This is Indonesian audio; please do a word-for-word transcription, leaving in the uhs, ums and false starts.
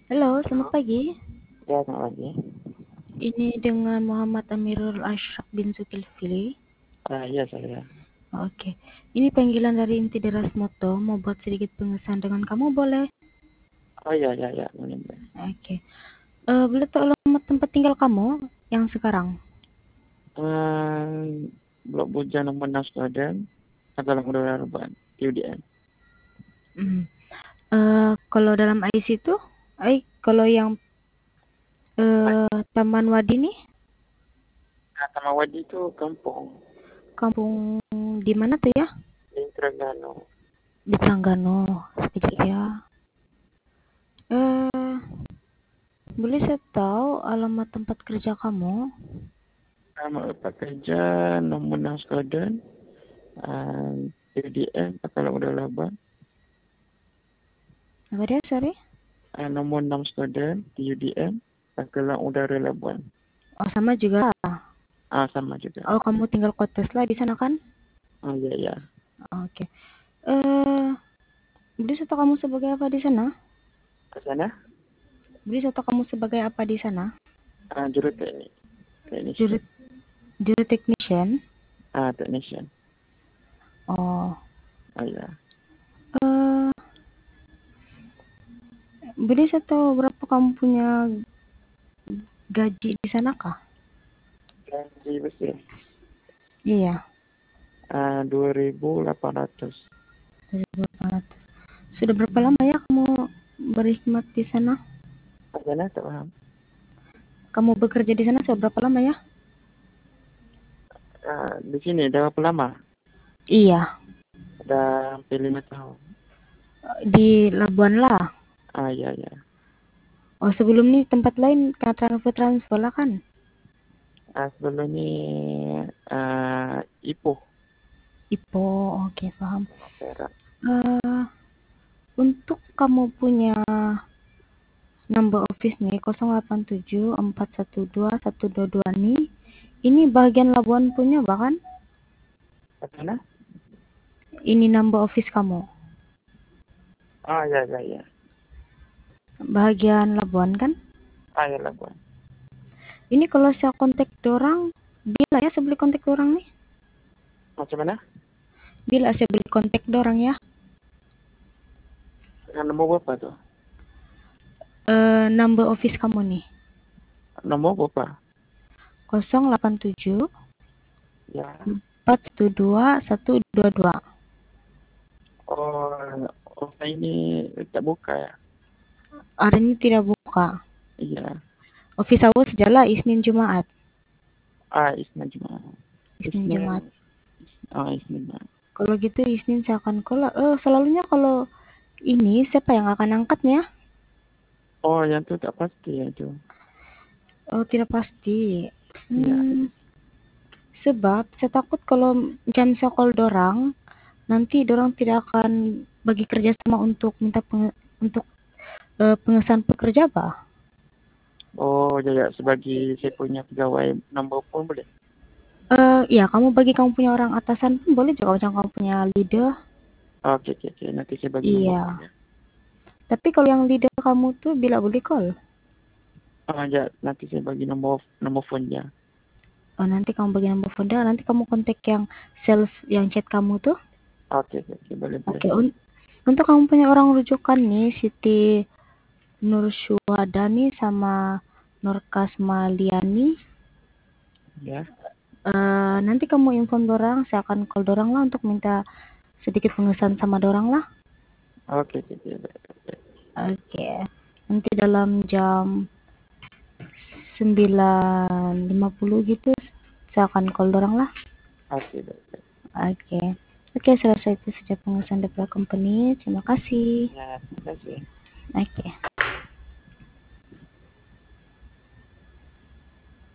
Halo, selamat Halo, pagi. ya selamat pagi. Ini dengan Muhammad Amirul Ashraf bin Zulkifli. Ah, iya saya. Oke, ini panggilan dari inti deras moto. Mau buat sedikit pengesahan dengan kamu boleh? Oh iya, iya, iya, boleh, boleh. Oke. Eh, boleh tahu alamat tempat tinggal kamu yang sekarang? Um, Blok Bujan nomor enam Squadron, Katalang Udara Urban, U D M. Hmm. Eh, kalau dalam I C itu, eh, kalau yang eh, Taman Wadi nih, Nah, Tamawadi itu kampung kampung di mana tuh ya? di Trengganu. Di Pranggano. Sekejap ya. Eh, boleh saya tahu alamat tempat kerja kamu? Nama tempat kerja nomor enam Squadron, um, U D M, Katalang Udara Urban. Apa dia, sorry? Uh, nomor enam Squadron, U D M, Katalang Udara Urban. Oh, sama juga. Ah, sama juga. Oh, kamu tinggal kotes lah di sana kan? Oh iya, iya. Oke. Eh, Budi Soto kamu sebagai apa di sana? Ke sana, Budi Soto kamu sebagai apa di sana? uh, juru teknik, Juru, technician. juru technician. Ah, technician. Oh. Oh iya. Eh, Budi Soto berapa kamu punya gaji di sana kah? Gaji besi. Iya. Uh, dua ribu delapan ratus. dua ribu delapan ratus. Sudah berapa lama ya kamu berkhidmat di sana? Ke sana tak paham. Kamu bekerja di sana sudah berapa lama ya? Uh, di sini dah berapa lama? Iya. Dah hampir lima tahun. Di Labuan lah. Ah ya ya. Oh, sebelum ini tempat lain kena transfer transfer lah kan? Uh, sebelum ni uh, Ipoh. Ipo, oke paham. Perak. Eh, untuk kamu punya number office nih nol delapan tujuh empat satu dua satu dua dua nih. Ini bagian Labuan punya bahkan Ke sana? ini number office kamu. Ah ya ya ya. Bagian Labuan kan? Ah ya lah buat. Ini kalau saya kontak dorang, bila ya saya beli kontak dorang nih? Macam mana? Bila saya beli kontak dorang ya? Yang nombor berapa tu? Eh, number office kamu nih. Nombor berapa? nol delapan tujuh Ya. empat satu dua satu dua dua. Oh, oh ini tak buka ya? Hari ini tidak buka. Iya. Office hours jala Isnin Jumaat. Ah Isnin Jumaat. Isnin Jumaat. Isnin. Ah Isnin Jumaat. Kalau gitu Isnin saya akan call. Eh, selalunya kalau ini siapa yang akan angkatnya? Oh yang tu tak pasti ya tu. Oh, tidak pasti. Iya. Hmm, sebab saya takut kalau jam saya call dorang, nanti dorang tidak akan bagi kerja sama untuk minta penge- untuk eh, pengesahan pekerja, Pak. Oh ya ya. Sebagai saya punya pegawai nombor pun boleh. Eh, ya, kamu bagi kamu punya orang atasan pun boleh juga macam kamu punya leader. Oke, oke, oke. Nanti saya bagi nombor phone Iya. ya. Tapi kalau yang leader kamu tuh bila boleh call. Ah, ya. Nanti saya bagi nombor nombor phone ya. Oh, nanti kamu bagi nomor phone dia, nanti kamu kontak yang sales yang chat kamu tuh. Oke, oke, oke. Boleh, boleh. Oke, un- untuk kamu punya orang rujukan nih, Siti Nur Syuhadani sama Nur Kasmaliani. Ya. Eh, nanti kamu inform dorang, saya akan call dorang lah untuk minta sedikit pengesahan sama dorang lah. Oke, oke, oke. Baik, baik. Oke, nanti dalam jam sembilan lima puluh gitu, saya akan call dorang lah. Oke, baik, baik. Oke, oke selesai itu sejak pengesahan daripada company. Terima kasih. Ya, terima kasih. Oke.